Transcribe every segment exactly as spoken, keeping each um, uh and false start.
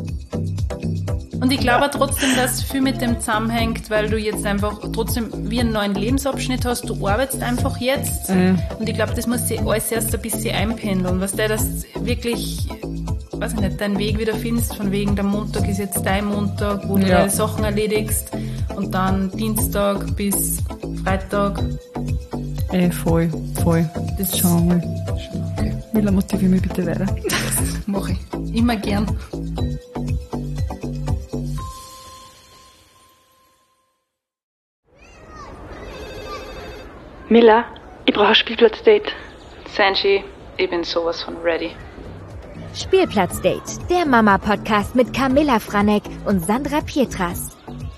Und ich glaube trotzdem, dass viel mit dem zusammenhängt, weil du jetzt einfach trotzdem wie einen neuen Lebensabschnitt hast. Du arbeitest einfach jetzt. Mhm. Und ich glaube, das muss sich alles erst ein bisschen einpendeln. Was der das wirklich, weiß ich nicht, deinen Weg wieder findest, von wegen der Montag ist jetzt dein Montag, wo du ja. deine Sachen erledigst. Und dann Dienstag bis Freitag. Ey, voll, voll. Das schauen wir mal. Okay. Mila, motivier mich bitte weiter. Mach ich. Immer gern. Mila, ich brauche ein Spielplatzdate. Sanji, ich bin sowas von ready. Spielplatzdate, der Mama-Podcast mit Camilla Franek und Sandra Pietras.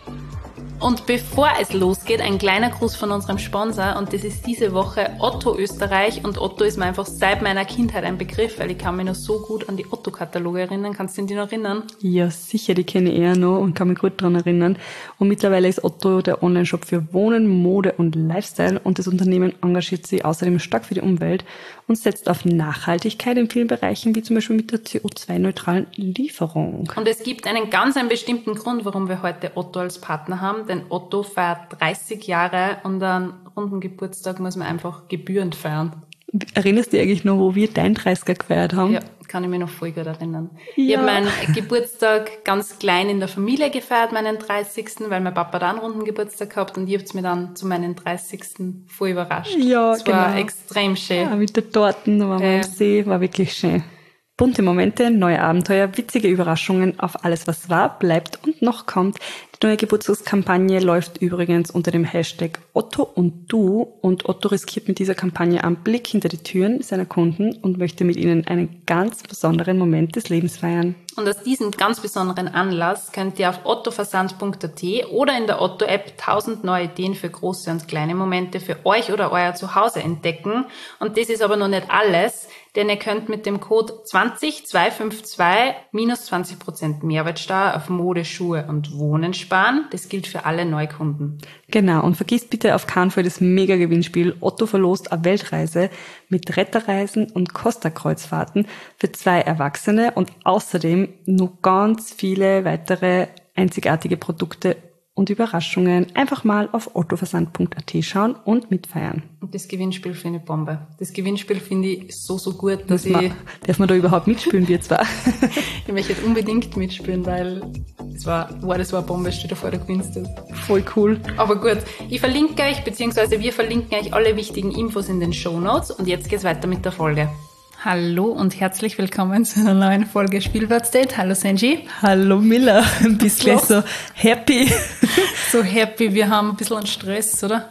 Und bevor es losgeht, ein kleiner Gruß von unserem Sponsor und das ist diese Woche Otto Österreich und Otto ist mir einfach seit meiner Kindheit ein Begriff, weil ich kann mich noch so gut an die Otto-Kataloge erinnern. Kannst du dich noch erinnern? Ja, sicher, die kenne ich eher noch und kann mich gut daran erinnern. Und mittlerweile ist Otto der Online-Shop für Wohnen, Mode und Lifestyle und das Unternehmen engagiert sich außerdem stark für die Umwelt und setzt auf Nachhaltigkeit in vielen Bereichen, wie zum Beispiel mit der C O zwei neutralen Lieferung. Und es gibt einen ganz einen bestimmten Grund, warum wir heute Otto als Partner haben, denn Otto feiert dreißig Jahre und einen runden Geburtstag muss man einfach gebührend feiern. Erinnerst du dich eigentlich noch, wo wir deinen dreißiger gefeiert haben? Ja, kann ich mich noch voll gut erinnern. Ja. Ich habe meinen Geburtstag ganz klein in der Familie gefeiert, meinen dreißigsten weil mein Papa da einen runden Geburtstag gehabt und ihr habt mir dann zu meinen dreißigsten voll überrascht. Ja, das genau. war extrem schön. Ja, mit der Torten, da waren wir ja. am See, war wirklich schön. Bunte Momente, neue Abenteuer, witzige Überraschungen auf alles, was war, bleibt und noch kommt. Die neue Geburtstagskampagne läuft übrigens unter dem Hashtag Otto und du und Otto riskiert mit dieser Kampagne einen Blick hinter die Türen seiner Kunden und möchte mit ihnen einen ganz besonderen Moment des Lebens feiern. Und aus diesem ganz besonderen Anlass könnt ihr auf ottoversand punkt at oder in der Otto-App tausend neue Ideen für große und kleine Momente für euch oder euer Zuhause entdecken. Und das ist aber noch nicht alles, denn ihr könnt mit dem Code zwanzig zweihundertzweiundfünfzig minus zwanzig Prozent Mehrwertsteuer auf Mode, Schuhe und Wohnen sparen. Das gilt für alle Neukunden. Genau, und vergisst bitte auf keinen Fall das Mega-Gewinnspiel. Otto verlost eine Weltreise mit Retterreisen und Costa-Kreuzfahrten für zwei Erwachsene und außerdem noch ganz viele weitere einzigartige Produkte und Überraschungen. Einfach mal auf ottoversand punkt at schauen und mitfeiern. Und das Gewinnspiel finde ich Bombe. Das Gewinnspiel finde ich so, so gut, dass Muss man, ich... Darf man da überhaupt mitspielen, wir zwar? Ich möchte jetzt unbedingt mitspielen, weil das war, wow, das war eine Bombe, stell dir vor, du gewinnst das. Voll cool. Aber gut, ich verlinke euch, beziehungsweise wir verlinken euch alle wichtigen Infos in den Shownotes und jetzt geht's weiter mit der Folge. Hallo und herzlich willkommen zu einer neuen Folge Spielplatzdate. Hallo Sanji. Hallo Mila. Bist gleich so happy. So happy, wir haben ein bisschen einen Stress, oder?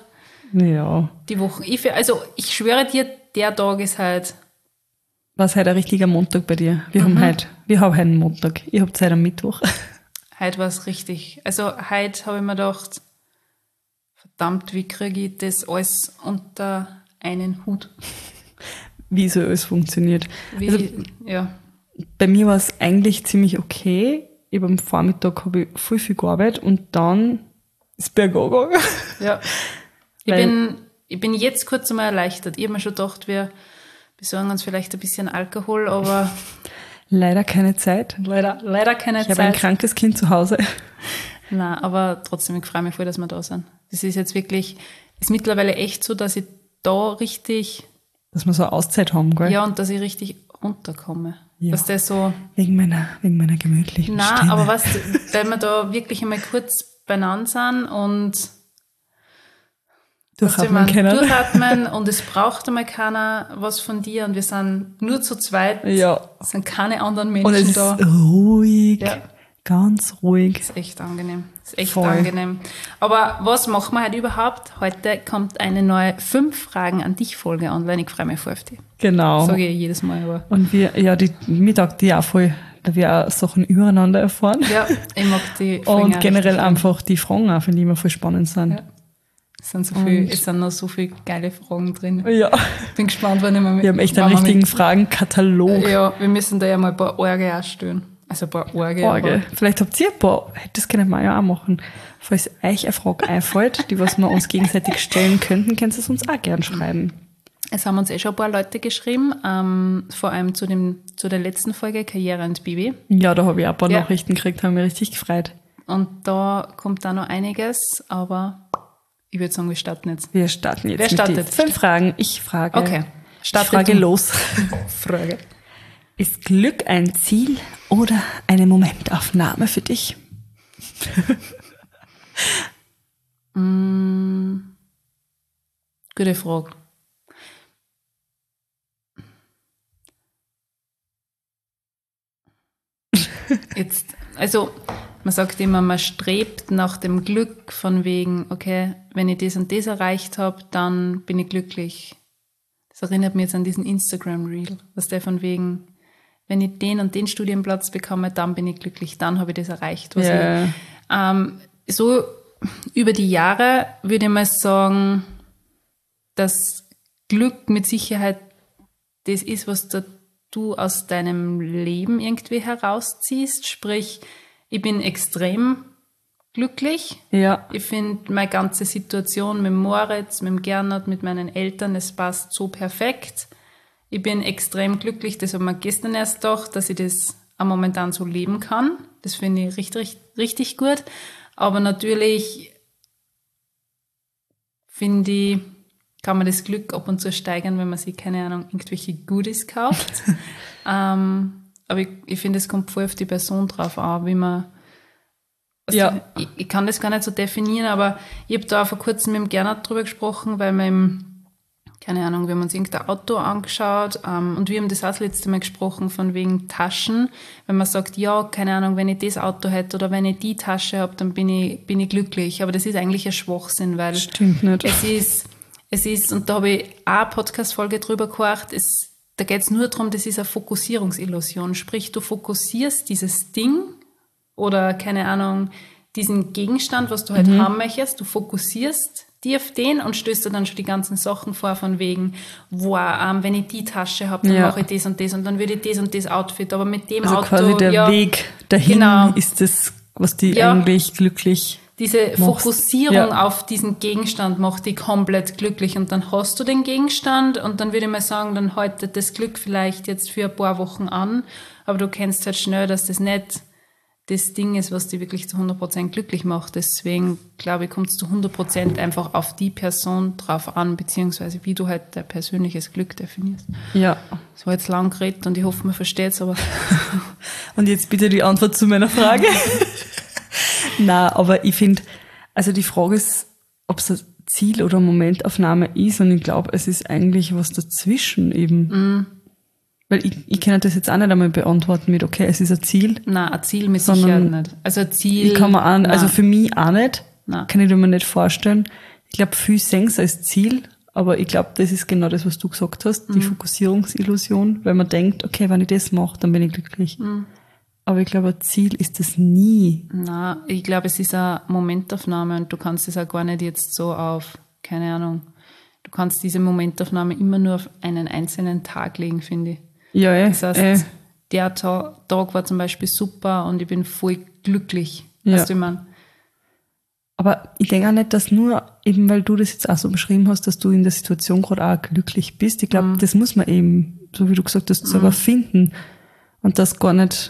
Ja. Die Woche. Ich, also ich schwöre dir, der Tag ist halt... War es heute ein richtiger Montag bei dir? Wir mhm. haben heute, wir haben heute einen Montag. Ihr habt heute am Mittwoch. Heute war es richtig. Also heute habe ich mir gedacht, verdammt, wie kriege ich das alles unter einen Hut? Wie so alles funktioniert. Wie, also, ja. Bei mir war es eigentlich ziemlich okay. Ich am Vormittag habe ich voll viel gearbeitet und dann ist es bergab gegangen. Ja. Ich bin, ich bin jetzt kurz einmal erleichtert. Ich habe mir schon gedacht, wir besorgen uns vielleicht ein bisschen Alkohol, aber... Leider keine Zeit. Leider, leider keine ich Zeit. Ich habe ein krankes Kind zu Hause. Nein, aber trotzdem, ich freue mich voll, dass wir da sind. Das ist jetzt wirklich, ist mittlerweile echt so, dass ich da richtig... Dass wir so eine Auszeit haben, gell? Ja, und dass ich richtig runterkomme. Ja. Dass das so... Wegen meiner, wegen meiner gemütlichen Nein, Stimme. aber weißt du, weil wir da wirklich einmal kurz beieinander sind und... Durchatmen können. Durchatmen und es braucht einmal keiner was von dir und wir sind nur zu zweit. Ja. Es sind keine anderen Menschen und es da. Ist ruhig. Ja. Ganz ruhig. Das ist echt angenehm. Das ist echt Voll. angenehm. Aber was machen wir heute überhaupt? Heute kommt eine neue fünf Fragen an dich Folge online. Ich freue mich voll auf die. Genau. Sage ich jedes Mal. Aber. Und wir, ja, die Mittag, die auch voll, da wir auch Sachen übereinander erfahren. Ja, ich mag die Fragen. Und generell einfach die Fragen auch, finde ich immer voll spannend sind. Ja. Es sind, so viel, es sind noch so viele geile Fragen drin. Ja. Bin gespannt, wann ich mal mit. Wir haben echt einen richtigen mit, Fragenkatalog. Ja, wir müssen da ja mal ein paar Orge auch stellen. Also ein paar Orge. Orge. Vielleicht habt ihr ein paar, das können wir ja auch machen. Falls euch eine Frage einfällt, die was wir uns gegenseitig stellen könnten, könnt ihr es uns auch gern schreiben. Es haben uns eh schon ein paar Leute geschrieben, ähm, vor allem zu dem zu der letzten Folge Karriere und Bibi. Ja, da habe ich auch ein paar Ja. Nachrichten gekriegt, haben mich richtig gefreut. Und da kommt da noch einiges, aber ich würde sagen, wir starten jetzt. Wir starten jetzt Wer mit startet? den fünf Fragen. Ich frage. Okay, Ich starte frage du. los. Frage. Ist Glück ein Ziel oder eine Momentaufnahme für dich? Mm, gute Frage. Jetzt, also man sagt immer, man strebt nach dem Glück von wegen, okay, wenn ich das und das erreicht habe, dann bin ich glücklich. Das erinnert mich jetzt an diesen Instagram-Reel, was der von wegen, wenn ich den und den Studienplatz bekomme, dann bin ich glücklich, dann habe ich das erreicht. Was Ja. ich, ähm, so über die Jahre würde ich mal sagen, dass Glück mit Sicherheit das ist, was da du aus deinem Leben irgendwie herausziehst. Sprich, ich bin extrem glücklich. Ja. Ich finde meine ganze Situation mit Moritz, mit dem Gernot, mit meinen Eltern, es passt so perfekt. Ich bin extrem glücklich, das hat mir gestern erst gedacht, dass ich das auch momentan so leben kann. Das finde ich richtig, richtig gut. Aber natürlich finde ich, kann man das Glück ab und zu steigern, wenn man sich, keine Ahnung, irgendwelche Goodies kauft. ähm, aber ich, ich finde, es kommt voll auf die Person drauf an, wie man. Also Ja. ich, ich kann das gar nicht so definieren, aber ich habe da vor kurzem mit dem Gernot drüber gesprochen, weil wir im, keine Ahnung, wir haben uns irgendein Auto angeschaut ähm, und wir haben das auch das letzte Mal gesprochen von wegen Taschen. Wenn man sagt, ja, keine Ahnung, wenn ich das Auto hätte oder wenn ich die Tasche habe, dann bin ich, bin ich glücklich. Aber das ist eigentlich ein Schwachsinn, weil Stimmt nicht. es ist, es ist, und da habe ich auch eine Podcast-Folge drüber gehört, es, da geht es nur darum, das ist eine Fokussierungsillusion. Sprich, du fokussierst dieses Ding oder, keine Ahnung, diesen Gegenstand, was du halt Mhm. haben möchtest, du fokussierst die auf den und stößt dir dann schon die ganzen Sachen vor von wegen, wow, ähm, wenn ich die Tasche habe, dann Ja. mache ich das und das und dann würde ich das und das Outfit, aber mit dem Also Auto, quasi der ja, Weg dahin genau. ist das, was die Ja. eigentlich glücklich diese machst. Fokussierung Ja. auf diesen Gegenstand macht dich komplett glücklich und dann hast du den Gegenstand und dann würde ich mal sagen, dann haltet das Glück vielleicht jetzt für ein paar Wochen an, aber du kennst halt schnell, dass das nicht das Ding ist, was dich wirklich zu hundert Prozent glücklich macht. Deswegen, glaube ich, kommt es zu hundert Prozent einfach auf die Person drauf an, beziehungsweise wie du halt dein persönliches Glück definierst. Ja. Das war jetzt lang geredet und ich hoffe, man versteht es, aber Und jetzt bitte die Antwort zu meiner Frage. Na, aber ich finde, also die Frage ist, ob es ein Ziel oder Momentaufnahme ist, und ich glaube, es ist eigentlich was dazwischen eben. Mm. Weil ich, ich kann das jetzt auch nicht einmal beantworten mit, okay, es ist ein Ziel. nein, ein Ziel mit Sondern Sicherheit nicht. Also ein Ziel... Ich kann mir auch, nein. also für mich auch nicht. Nein. Kann ich mir nicht vorstellen. Ich glaube, viel sehen es als Ziel, aber ich glaube, das ist genau das, was du gesagt hast, die Fokussierungsillusion, weil man denkt, okay, wenn ich das mache, dann bin ich glücklich. Aber ich glaube, ein Ziel ist das nie. Na, ich glaube, es ist eine Momentaufnahme und du kannst es auch gar nicht jetzt so auf, keine Ahnung, du kannst diese Momentaufnahme immer nur auf einen einzelnen Tag legen, finde ich. Ja, eh, Das heißt, eh. der Ta- Tag war zum Beispiel super und ich bin voll glücklich. Ja. Weißt du, ich mein? Aber ich denke auch nicht, dass nur, eben weil du das jetzt auch so beschrieben hast, dass du in der Situation gerade auch glücklich bist. Ich glaube, das muss man eben, so wie du gesagt hast, selber finden. Und das gar nicht,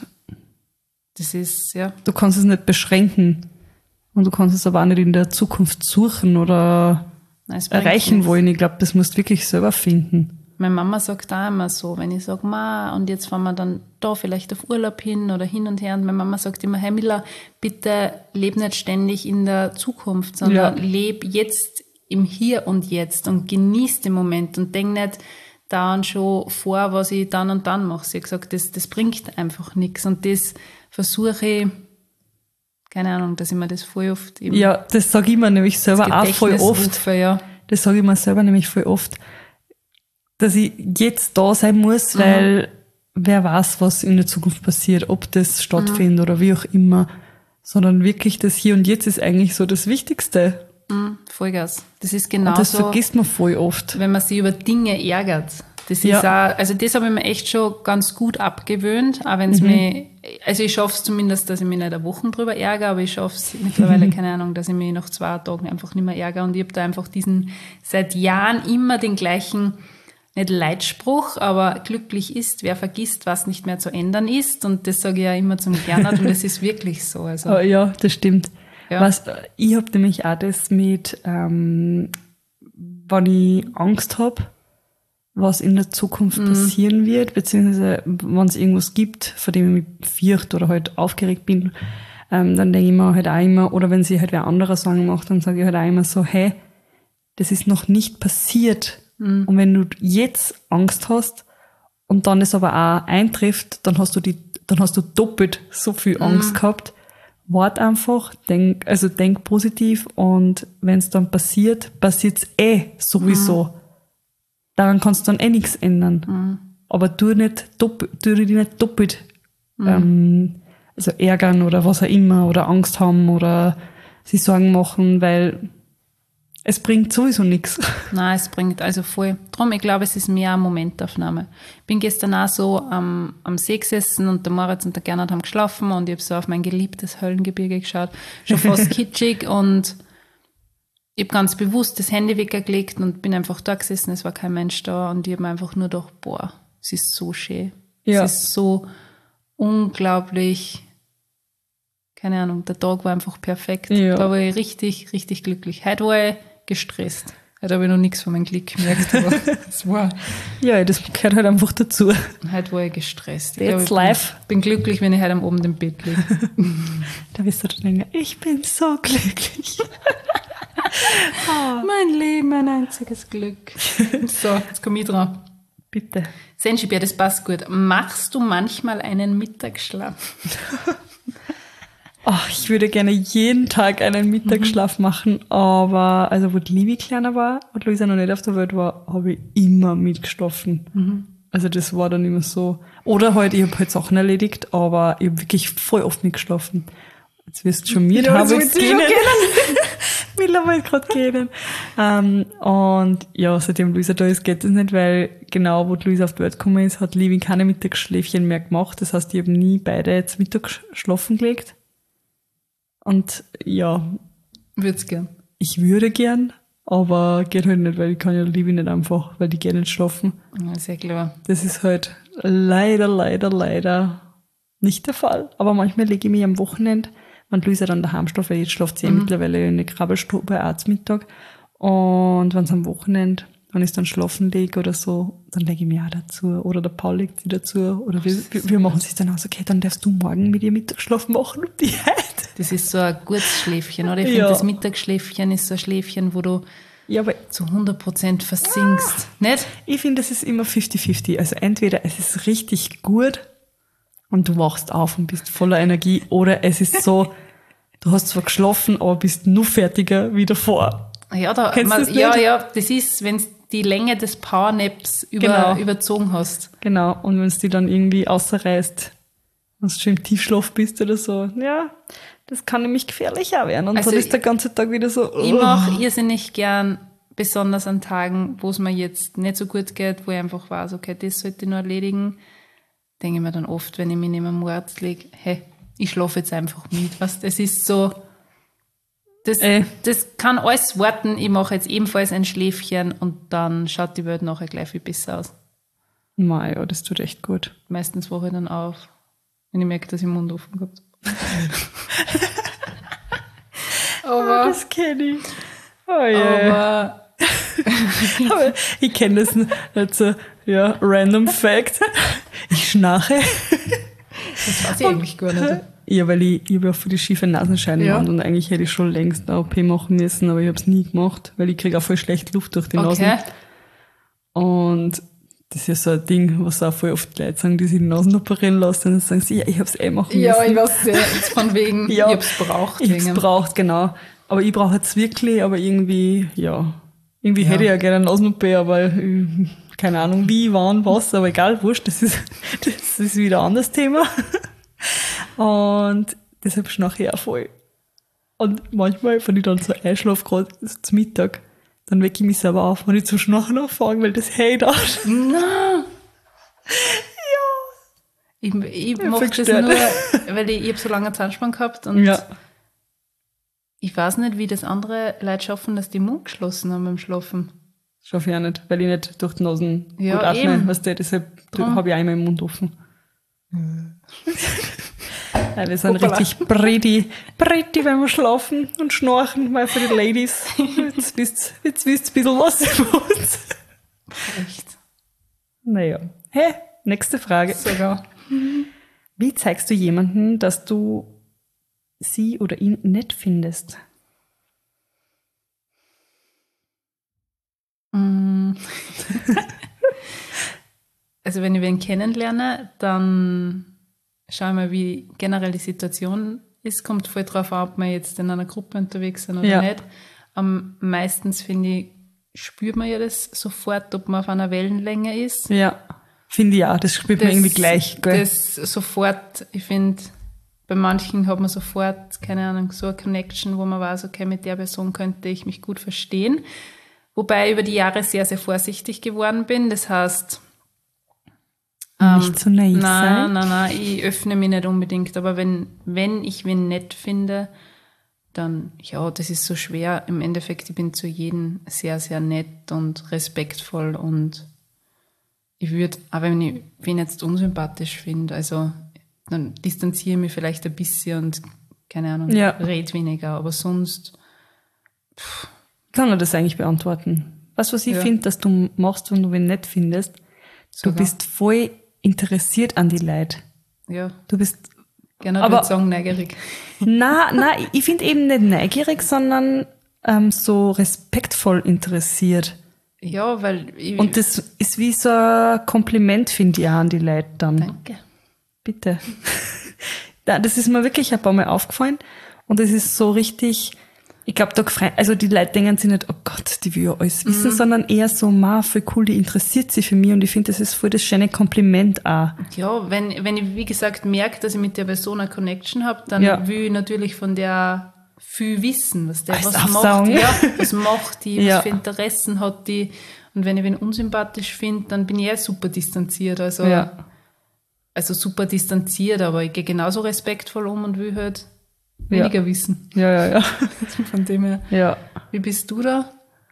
Das ist, ja, du kannst es nicht beschränken. Und du kannst es aber auch nicht in der Zukunft suchen oder nein, es bringt erreichen nichts. wollen. Ich glaube, das musst du wirklich selber finden. Meine Mama sagt auch immer so, wenn ich sage, Ma, und jetzt fahren wir dann da vielleicht auf Urlaub hin oder hin und her. Und meine Mama sagt immer, hey Mila, bitte leb nicht ständig in der Zukunft, sondern Ja. leb jetzt im Hier und Jetzt und genieß den Moment und denk nicht dann schon vor, was ich dann und dann mache. Sie hat gesagt, das, das bringt einfach nichts. Und das versuche ich, keine Ahnung, dass ich mir das voll oft eben Ja, das sage ich mir nämlich selber auch voll Gedächtnis oft. rufe, ja. Das sage ich mir selber nämlich voll oft, dass ich jetzt da sein muss, Mhm. weil wer weiß, was in der Zukunft passiert, ob das stattfindet oder wie auch immer, sondern wirklich das Hier und Jetzt ist eigentlich so das Wichtigste. Mhm, Vollgas. Das ist Und das genauso, vergisst man voll oft. wenn man sich über Dinge ärgert. Das Ja. ist auch, also das habe ich mir echt schon ganz gut abgewöhnt, auch wenn es Mhm. mir, also ich schaffe es zumindest, dass ich mich nicht eine Woche drüber ärgere, aber ich schaffe es mittlerweile, keine Ahnung, dass ich mich nach zwei Tagen einfach nicht mehr ärgere und ich habe da einfach diesen, seit Jahren immer den gleichen nicht Leitspruch, aber glücklich ist, wer vergisst, was nicht mehr zu ändern ist. Und das sage ich ja immer zum Gernot und das ist wirklich so. Also, oh, ja, das stimmt. Ja. Was, ich habe nämlich auch das mit, ähm, wenn ich Angst habe, was in der Zukunft mhm. passieren wird, beziehungsweise wenn es irgendwas gibt, vor dem ich mich fürchte oder halt aufgeregt bin, ähm, dann denke ich mir halt auch immer, oder wenn sie halt wer anderer Sorgen macht, dann sage ich halt auch immer so, hey, das ist noch nicht passiert. Mhm. Und wenn du jetzt Angst hast und dann es aber auch eintrifft, dann hast du die, dann hast du doppelt so viel Angst mhm. gehabt. Wart einfach, denk, also denk positiv und wenn es dann passiert, passiert's eh sowieso. Mhm. Daran kannst du dann eh nichts ändern. Mhm. Aber tu nicht doppelt, tu dich nicht doppelt, mhm. ähm, also ärgern oder was auch immer oder Angst haben oder sich Sorgen machen, weil es bringt sowieso nichts. Nein, es bringt also voll. Drum, ich glaube, es ist mehr eine Momentaufnahme. Ich bin gestern auch so am, am See gesessen und der Moritz und der Gernot haben geschlafen und ich habe so auf mein geliebtes Höllengebirge geschaut. Schon fast kitschig und ich habe ganz bewusst das Handy weggelegt und bin einfach da gesessen, es war kein Mensch da und ich habe mir einfach nur gedacht, boah, es ist so schön. Ja. Es ist so unglaublich, keine Ahnung, der Tag war einfach perfekt. Ja. Da war ich richtig, richtig glücklich. Heute war ich gestresst. Heute habe ich noch nichts von meinem Glück gemerkt, aber es war... Ja, das gehört halt einfach dazu. Heute war ich gestresst. Ich That's glaube, ich life. Bin, bin glücklich, wenn ich heute am Abend im Bett liege. Da wirst du dann denken, ich bin so glücklich. Oh. Mein Leben, mein einziges Glück. So, jetzt komme ich dran. Bitte. Senschibär, das passt gut. Machst du manchmal einen Mittagsschlaf? Oh, ich würde gerne jeden Tag einen Mittagsschlaf mhm. machen, aber also wo die Livi kleiner war und Luisa noch nicht auf der Welt war, habe ich immer mitgeschlafen. Mhm. Also das war dann immer so. Oder halt, ich habe halt Sachen erledigt, aber ich habe wirklich voll oft mitgeschlafen. Jetzt wirst du schon mit, ja, habe ich gehen. Mittlerweile gerade gehen. Um, und ja, seitdem Luisa da ist, geht es nicht, weil genau, wo die Luisa auf die Welt gekommen ist, hat Livi keine Mittagsschläfchen mehr gemacht. Das heißt, ich habe nie beide jetzt Mittag schlafen gelegt. Und ja. Würd's gern? Ich würde gern, aber geht halt nicht, weil ich kann ja Livi nicht einfach, weil die geht nicht schlafen. Ja, sehr klar. Das ist halt leider, leider, leider nicht der Fall. Aber manchmal lege ich mich am Wochenende, wenn Luisa dann daheim schläft, weil jetzt schläft sie mhm. ja mittlerweile in der Krabbelstube auch zum Mittag. Und wenn es am Wochenende, wenn ich dann schlafen lege oder so, dann lege ich mich auch dazu. Oder der Paul legt sie dazu. Oder wir, wir, wir machen es dann aus, okay, dann darfst du morgen mit ihr Mittagsschlaf machen und die heute. Das ist so ein gutes Schläfchen, oder? Ich finde, ja. das Mittagsschläfchen ist so ein Schläfchen, wo du ja, aber zu hundert Prozent versinkst. Ah, nicht? Ich finde, das ist immer fifty fifty. Also entweder es ist richtig gut und du wachst auf und bist voller Energie, oder es ist so, du hast zwar geschlafen, aber bist nur fertiger wie davor. Ja, da, man, ja, ja, das ist, wenn du die Länge des Powernaps über, genau. überzogen hast. Genau, und wenn es die dann irgendwie außerreißt, wenn du schon im Tiefschlaf bist oder so, ja, das kann nämlich gefährlich auch werden. Und also dann ist der ganze Tag wieder so... Oh. Ich mache irrsinnig gern, besonders an Tagen, wo es mir jetzt nicht so gut geht, wo ich einfach weiß, okay, das sollte ich noch erledigen, denke ich mir dann oft, wenn ich mich neben dem Mord lege, hey, ich schlafe jetzt einfach mit. Weißt, es ist so... Das, äh. das kann alles warten. Ich mache jetzt ebenfalls ein Schläfchen und dann schaut die Welt nachher gleich viel besser aus. Na ja, das tut echt gut. Meistens wache ich dann auf, wenn ich merke, dass ich den Mund offen gehabt habe. Aber, oh, das kenne ich. Oh yeah. Aber, aber ich kenne das nicht so, ja, random Fact. Ich schnarche. Das weiß ich und, eigentlich gar nicht. Ja, weil ich, ich habe ja für die schiefe Nasenscheidenwand ja. und eigentlich hätte ich schon längst eine O P machen müssen, aber ich habe es nie gemacht, weil ich kriege auch voll schlecht Luft durch die Nase. Okay. Und das ist ja so ein Ding, was auch voll oft Leute sagen, die sich die Nasen operieren lassen, und dann sagen sie, ja, ich habe es eh machen müssen. Ja, ich weiß ja, jetzt von wegen, ja, ich habe es braucht. Ich habe es braucht, genau. Aber ich brauche es wirklich, aber irgendwie, ja, irgendwie ja. hätte ich ja gerne eine Nasen-O P, aber keine Ahnung wie, wann, was, aber egal, wurscht, das ist, das ist wieder ein anderes Thema. Und deshalb schnarche ich auch voll. Und manchmal, wenn ich dann so einschlafe, gerade zum Mittag, dann wecke ich mich selber auf, wenn ich zum Schnarchen anfange, weil das hey da. Nein! Ja! Ich, ich mache das nur, weil ich, ich habe so lange Zahnspann gehabt und ja. ich weiß nicht, wie das andere Leute schaffen, dass die Mund geschlossen haben beim Schlafen. schaffe ich auch nicht, weil ich nicht durch die Nasen Ja, gut atme. eben. Weißt du, deshalb Drum. habe ich auch immer den Mund offen. Ja, wir sind Hoppala. richtig pretty, pretty, wenn wir schlafen und schnarchen, weil für die Ladies. Jetzt wisst ihr jetzt wisst ihr ein bisschen was über uns. Echt. Naja. Hey, nächste Frage. Sogar. Wie zeigst du jemanden, dass du sie oder ihn nett findest? Also wenn ich wen kennenlerne, dann schaue ich mal, wie generell die Situation ist. Kommt voll drauf an, ob wir jetzt in einer Gruppe unterwegs sind oder Ja. nicht. Am meistens, finde ich, spürt man ja das sofort, ob man auf einer Wellenlänge ist. Ja, finde ich auch. Das spürt man irgendwie gleich. Gell? Das sofort, ich finde, bei manchen hat man sofort, keine Ahnung, so eine Connection, wo man weiß, okay, mit der Person könnte ich mich gut verstehen. Wobei ich über die Jahre sehr, sehr vorsichtig geworden bin. Das heißt, Nicht so naiv nein, sein. nein, nein, ich öffne mich nicht unbedingt. Aber wenn, wenn ich wen nett finde, dann, ja, das ist so schwer. Im Endeffekt, ich bin zu jedem sehr, sehr nett und respektvoll. Und ich würde, auch wenn ich wen jetzt unsympathisch finde, also dann distanziere ich mich vielleicht ein bisschen und, keine Ahnung, Ja. red weniger. Aber sonst, Kann er das eigentlich beantworten? Weißt du, was ich Ja. finde, dass du machst, wenn du wen nett findest? Du Sogar. bist voll interessiert an die Leute. ja, Du bist, gerne Aber- würde ich sagen, neugierig. na, na, ich finde eben nicht neugierig, sondern ähm, so respektvoll interessiert. Ja, weil ich, Und das ist wie so ein Kompliment, finde ich, auch an die Leute dann. danke. Bitte. Ja, das ist mir wirklich ein paar Mal aufgefallen. Und es ist so richtig, ich glaube, da gefrei- also die Leute denken sich nicht, oh Gott, die will ja alles wissen, sondern eher so, ma, voll cool, die interessiert sich für mich. Und ich finde, das ist voll das schöne Kompliment auch. Ja, wenn, wenn ich, wie gesagt, merke, dass ich mit der Person eine Connection habe, dann Ja. will ich natürlich von der viel wissen, was der Alles was macht, aufsaugen. ja, was macht die, Ja. was für Interessen hat die. Und wenn ich wen unsympathisch finde, dann bin ich eher super distanziert. Also, Ja. also super distanziert, aber ich gehe genauso respektvoll um und will halt weniger wissen. Ja, ja, ja. Von dem her, Ja. wie bist du da?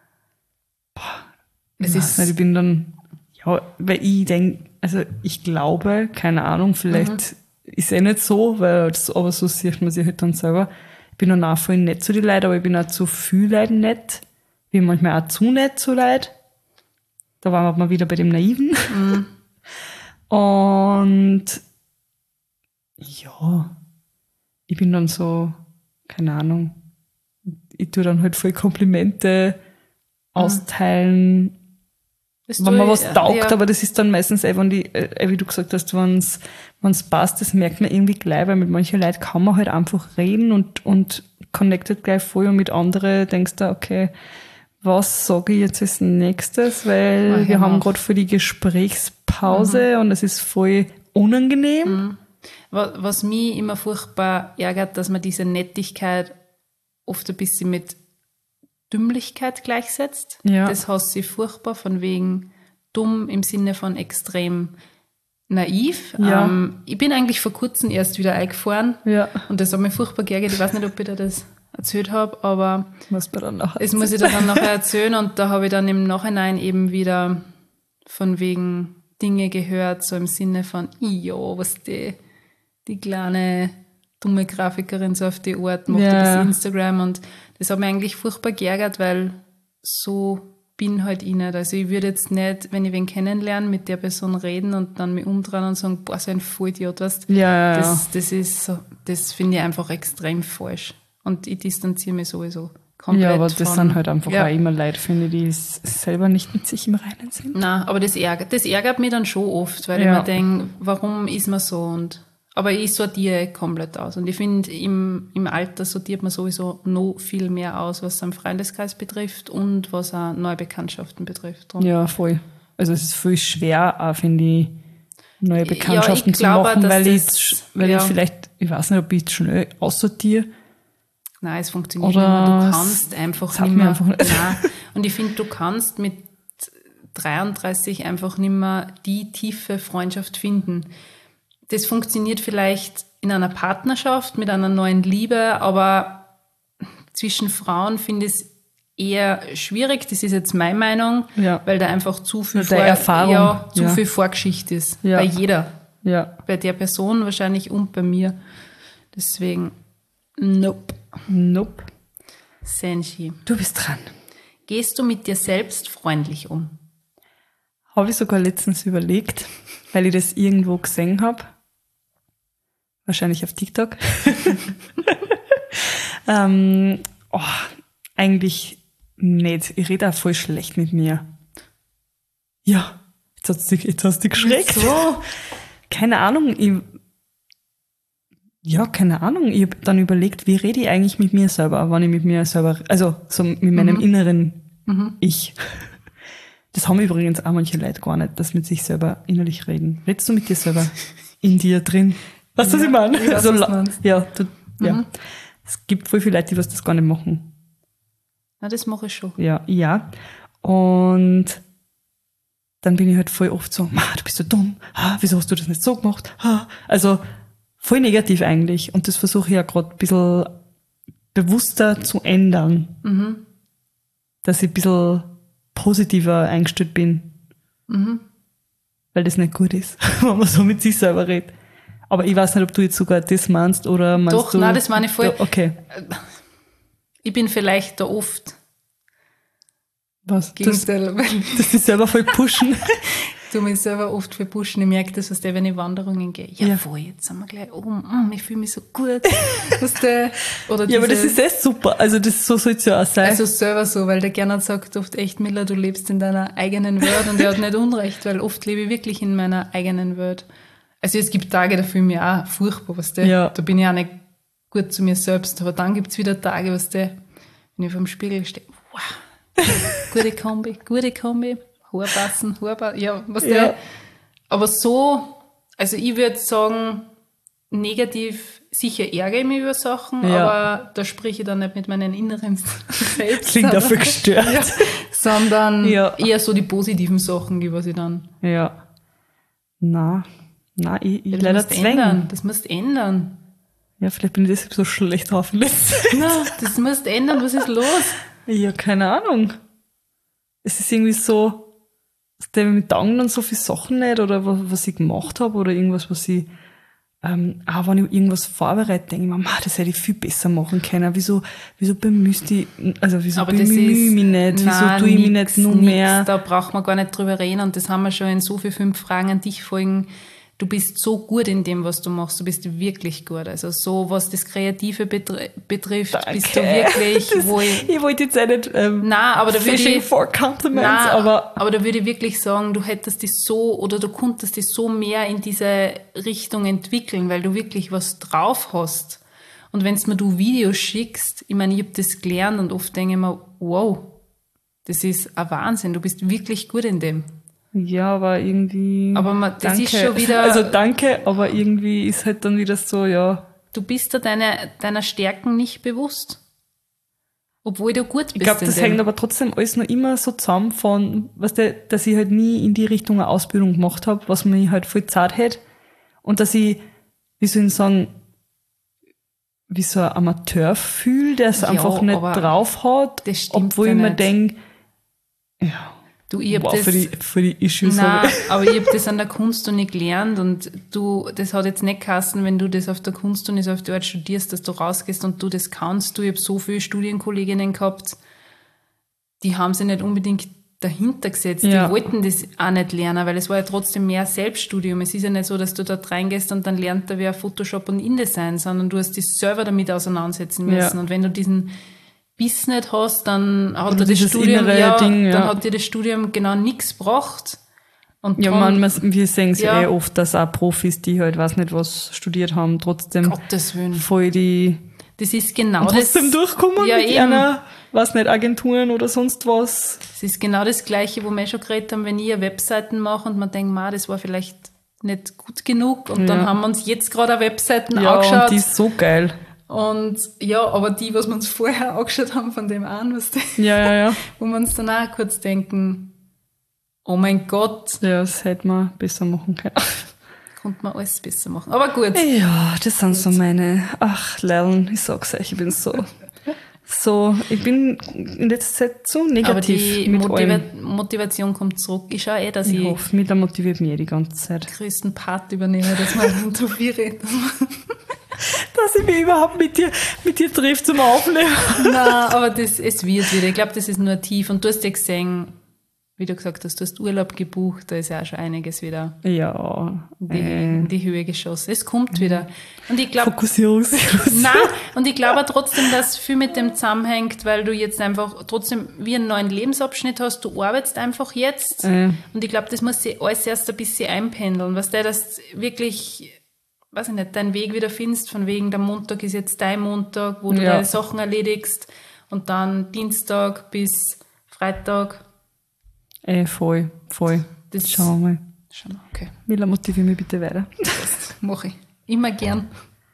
Es Ja, ist, weil ich bin dann, ja, weil ich denke, also ich glaube, keine Ahnung, vielleicht Mhm. ist eh nicht so, weil das, aber so sieht man sich halt dann selber. Ich bin dann auch voll nett zu den Leuten, aber ich bin auch zu viel Leuten nett. Ich bin manchmal auch zu nett zu Leuten. Da waren wir wieder bei dem Naiven. Mhm. Und ja, ich bin dann so, keine Ahnung, ich tue dann halt voll Komplimente austeilen, das wenn tue man ich, was taugt, ja. aber das ist dann meistens eh, wenn die, äh, wie du gesagt hast, wenn's, wenn's passt, das merkt man irgendwie gleich, weil mit manchen Leuten kann man halt einfach reden und, und connectet gleich voll und mit anderen denkst du, okay, was sage ich jetzt als nächstes, weil Ah, wir hör haben auf. gerade voll die Gesprächspause und es ist voll unangenehm. Wa- Was mich immer furchtbar ärgert, dass man diese Nettigkeit oft ein bisschen mit Dümmlichkeit gleichsetzt. Ja. Das hasse ich furchtbar, von wegen dumm im Sinne von extrem naiv. Ja. Ähm, ich bin eigentlich vor kurzem erst wieder eingefahren Ja, und das hat mich furchtbar geärgert. Ich weiß nicht, ob ich dir das erzählt habe, aber was wir dann nachher. das muss ich dir dann nachher erzählen und da habe ich dann im Nachhinein eben wieder von wegen Dinge gehört, so im Sinne von, ja, was die, die kleine dumme Grafikerin so auf die Art macht, Ja, ein bisschen ja. Instagram und das hat mich eigentlich furchtbar geärgert, weil so bin halt ich nicht. Also ich würde jetzt nicht, wenn ich wen kennenlerne, mit der Person reden und dann mich umdrehen und sagen, boah, so ein Vollidiot, weißt du? Ja, ja, ja. Das, das ist so, das finde ich einfach extrem falsch. Und ich distanziere mich sowieso komplett Ja, aber das von, sind halt einfach ja. auch immer Leute, finde ich, die s- selber nicht mit sich im Reinen sind. Nein, aber das ärgert, das ärgert mich dann schon oft, weil Ja. ich mir denke, warum ist man so? Und, aber ich sortiere komplett aus. Und ich finde, im, im Alter sortiert man sowieso noch viel mehr aus, was am Freundeskreis betrifft und was auch neue Bekanntschaften betrifft. Drum. Ja, voll. Also es ist viel schwer, auch, finde ich, neue Bekanntschaften Ja, ich zu glaube, machen, dass weil, ich, das- sch- weil ja. ich vielleicht, ich weiß nicht, ob ich schnell aussortiere. Nein, es funktioniert Oder nicht mehr. Du es- kannst einfach es hat nicht mir mehr. einfach nicht- Nein. Und ich finde, du kannst mit dreiunddreißig einfach nicht mehr die tiefe Freundschaft finden. Das funktioniert vielleicht in einer Partnerschaft mit einer neuen Liebe, aber zwischen Frauen finde ich es eher schwierig, das ist jetzt meine Meinung, Ja. weil da einfach zu viel, Der Erfahrung. Ja, zu Ja. viel Vorgeschichte ist. Ja. Bei jeder. Ja. Bei der Person wahrscheinlich und bei mir. Deswegen, nope. Nope. Senshi. Du bist dran. Gehst du mit dir selbst freundlich um? Habe ich sogar letztens überlegt, weil ich das irgendwo gesehen habe. Wahrscheinlich auf TikTok. ähm, oh, eigentlich nicht. Ich rede auch voll schlecht mit mir. Ja, jetzt hast du, jetzt hast du dich geschreckt. So. Keine Ahnung. Ich, ja, keine Ahnung. Ich habe dann überlegt, wie rede ich eigentlich mit mir selber, wenn ich mit mir selber, also so mit meinem Mhm. inneren Mhm. Ich. Das haben übrigens auch manche Leute gar nicht, dass mit sich selber innerlich reden. Redest du mit dir selber in dir drin? Weißt du, was ich meine? ich weiß, So was la- du meinst. ja, du, ja. Mhm. Es gibt voll viele Leute, die was das gar nicht machen. Na, das mache ich schon. Ja, ja. Und dann bin ich halt voll oft so, "Ma, du bist so dumm. Ah, wieso hast du das nicht so gemacht? Ah." Also voll negativ eigentlich. Und das versuche ich ja gerade ein bisschen bewusster zu ändern. Mhm. Dass ich ein bisschen positiver eingestellt bin. Mhm. Weil das nicht gut ist, wenn man so mit sich selber redet. Aber ich weiß nicht, ob du jetzt sogar das meinst oder meinst Doch, du... nein, das meine ich voll. Ja, okay. Ich bin vielleicht da oft Was? Das, Gegenteil, weil dass die selber voll pushen. ich tu mich selber oft verpushen. Ich merke das, was der, wenn ich Wanderungen gehe. Ja, Ja. voll, jetzt sind wir gleich oben. Mm, ich fühle mich so gut. Was der, oder Ja, aber das diese- ist echt super. Also das, so soll es ja auch sein. Also selber so, weil der Gernot sagt oft echt, Miller, du lebst in deiner eigenen Welt und er hat nicht Unrecht, weil oft lebe ich wirklich in meiner eigenen Welt. Also es gibt Tage, da fühle ich mich auch furchtbar, was der, Ja. da bin ich auch nicht gut zu mir selbst, aber dann gibt's wieder Tage, was der, wenn ich vor dem Spiegel stehe, wow, gute Kombi, gute Kombi, Haar passen, Haar passen, ja, was der, Ja. aber so, also ich würde sagen, negativ, sicher ärgere ich mich über Sachen, Ja. aber da spreche ich dann nicht mit meinen inneren selbst. Klingt sondern- dafür gestört. Ja, sondern Ja. eher so die positiven Sachen, die was ich dann. Ja. Na, na, ich, ich Das leider musst ändern. zwängen. Das musst ändern. Ja, vielleicht bin ich deshalb so schlecht drauf in letzter Zeit. Na, das musst ändern. Was ist los? Ja, keine Ahnung. Es ist irgendwie so, dass der mit taugen dann so viele Sachen nicht oder was, was ich gemacht habe oder irgendwas, was ich, ähm, auch wenn ich irgendwas vorbereite, denke ich mir, "Ma, das hätte ich viel besser machen können. Wieso, wieso bemühst ich, also wieso Aber das bemühe ich ist, mich nicht? Wieso nein, tue ich mich nix, nicht nur nix, mehr?" Da braucht man gar nicht drüber reden und das haben wir schon in so vielen fünf Fragen an dich folgen. Du bist so gut in dem, was du machst. Du bist wirklich gut. Also so, was das Kreative betr- betrifft, bist du wirklich, Das, wo ich, ich wollte jetzt auch nicht, ähm, Nein, aber da würde fishing ich, for compliments, Nein, aber, aber da würde ich wirklich sagen, du hättest dich so oder du konntest dich so mehr in diese Richtung entwickeln, weil du wirklich was drauf hast. Und wenn mir du Videos schickst, ich meine, ich habe das gelernt und oft denke ich mir, wow, das ist ein Wahnsinn, du bist wirklich gut in dem. ja, aber irgendwie, Aber man, das danke. ist schon wieder, Also danke, aber irgendwie ist halt dann wieder so, ja, du bist dir deine, deiner Stärken nicht bewusst. Obwohl du gut bist ich glaube, in das dem. hängt aber trotzdem alles noch immer so zusammen von, weißt du, dass ich halt nie in die Richtung eine Ausbildung gemacht habe, was mich halt voll zart hätte. Und dass ich, wie soll ich sagen, wie so ein Amateur fühle, der es Ja, einfach nicht aber drauf hat, das stimmt obwohl ja ich mir nicht. denke, ja, Du, ich hab wow, das, für die, für die Issues. Nein, habe ich- aber ich habe das an der Kunstuni gelernt und du, das hat jetzt nicht geheißen, wenn du das auf der Kunstuni so auf die Art studierst, dass du rausgehst und du das kannst. Du, ich habe so viele Studienkolleginnen gehabt, die haben sich nicht unbedingt dahinter gesetzt. Ja. Die wollten das auch nicht lernen, weil es war ja trotzdem mehr Selbststudium. Es ist ja nicht so, dass du dort reingehst und dann lernt da wer Photoshop und InDesign, sondern du hast dich selber damit auseinandersetzen müssen. Ja. Und wenn du diesen Biss nicht hast, dann hat Oder dir das dieses Studium, innere ja, Ding, ja. dann hat dir das Studium genau nichts gebracht. Und Ja, drum- man, wir sehen es Ja. eh oft, dass auch Profis, die halt, weiß nicht was, studiert haben, trotzdem Gottes Willen. voll die, Das ist genau und das. trotzdem durchkommen Ja, mit eben. einer, weiß nicht, Agenturen oder sonst was. Das ist genau das Gleiche, wo wir schon geredet haben, wenn ich Webseiten mache und man denkt, ma, das war vielleicht nicht gut genug. Und dann Ja. haben wir uns jetzt gerade Webseiten Ja, angeschaut. und die ist so geil. Und ja, aber die, was wir uns vorher angeschaut haben von dem einen, was die, Ja, ja, ja. wo wir uns dann auch kurz denken, oh mein Gott, Ja, das hätte man besser machen können. konnte man alles besser machen. Aber gut. Ja, das sind so meine, ach, Lernen, ich sag's euch, ich bin so So, ich bin in letzter Zeit so negativ Aber die mit Motiva allem. Motivation kommt zurück. Ich schaue eh, dass Ich ich, hoffe, mit der motiviert mich eh die ganze Zeit. den größten Part übernehme, dass man unter vier redet. Dass ich mich überhaupt mit dir, mit dir treffe zum Aufnehmen. Nein, aber das, es wird wieder. Ich glaube, das ist nur tief. Und du hast ja gesehen, wie du gesagt hast, du hast Urlaub gebucht, da ist ja auch schon einiges wieder Ja. in die, Äh, in die Höhe geschossen. Es kommt wieder. Und ich glaube, Fokussierungsillusion. nein, und ich glaube trotzdem, dass viel mit dem zusammenhängt, weil du jetzt einfach trotzdem wie einen neuen Lebensabschnitt hast, du arbeitest einfach jetzt. Äh. Und ich glaube, das muss sich alles erst ein bisschen einpendeln, was der das wirklich, weiß ich nicht, deinen Weg wieder findest, von wegen der Montag ist jetzt dein Montag, wo du Ja. deine Sachen erledigst und dann Dienstag bis Freitag. Äh, voll, voll. Das- Schauen wir mal. Schon, okay, Mila, motivier mich bitte weiter. mache ich. Immer gern.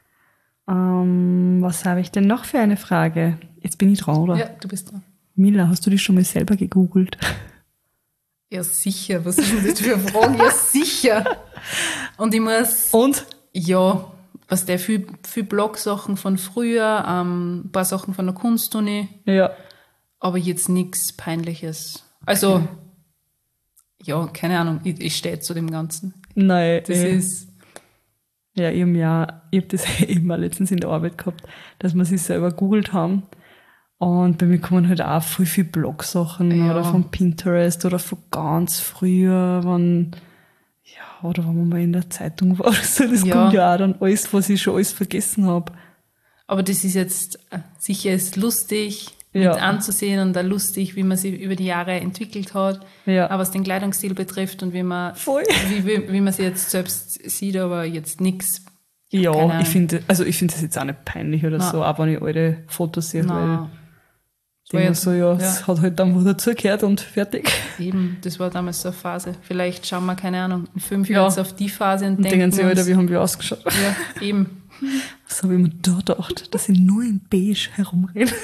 Ähm, was habe ich denn noch für eine Frage? Jetzt bin ich dran, oder? Ja, du bist dran. Mila, hast du dich schon mal selber gegoogelt? Ja, sicher. Was ist denn das für eine Frage? Ja, sicher. Und ich muss, Und? ja, was der viel, viel Blog-Sachen von früher, ähm, ein paar Sachen von der Kunstuni, Ja. aber jetzt nichts Peinliches. Also, Okay. ja, keine Ahnung, ich, ich stehe zu dem Ganzen. Nein. Das äh, ist, Ja, ich habe ja, ich hab das eben mal letztens in der Arbeit gehabt, dass wir sich selber googelt haben. Und bei mir kommen halt auch voll viel Blogsachen Ja. oder von Pinterest oder von ganz früher, wann, ja, oder wenn man mal in der Zeitung war oder so. Das Ja. kommt ja auch dann alles, was ich schon alles vergessen habe. aber das ist jetzt äh, sicher ist lustig Ja. mit anzusehen und auch lustig, wie man sich über die Jahre entwickelt hat, Ja. auch was den Kleidungsstil betrifft und wie man, Voll. wie, wie, wie man sie jetzt selbst sieht, aber jetzt nichts. Keine Ja, Ahnung. ich finde, also ich finde das jetzt auch nicht peinlich oder Nein. so, auch wenn ich alte Fotos sehe, weil Nein. ich denke mir jetzt- so, ja, ja. es hat halt dann wieder zugehört und fertig. Eben, das war damals so eine Phase. Vielleicht schauen wir, keine Ahnung, in fünf Ja. Jahren jetzt auf die Phase und, Und denken denken sie, uns, Alter, wie haben wir ausgeschaut? ja, eben. Was habe ich mir da gedacht, dass ich nur in Beige herumrenne?